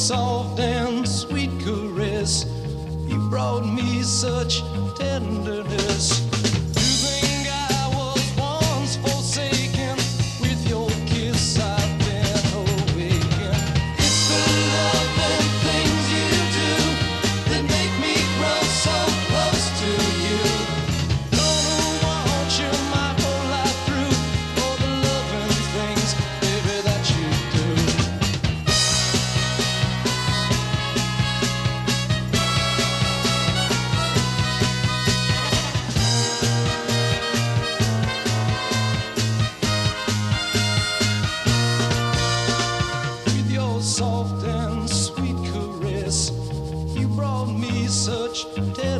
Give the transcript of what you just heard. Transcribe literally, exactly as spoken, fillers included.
soft and sweet caress, you brought me such tenderness. You think I was once forsaken, with your kiss I've been awakened. It's the love and things you do that make me grow so close to you. Gonna want you my whole life through, for the love and things, baby, that you do. With your soft and sweet caress, you brought me such tenderness.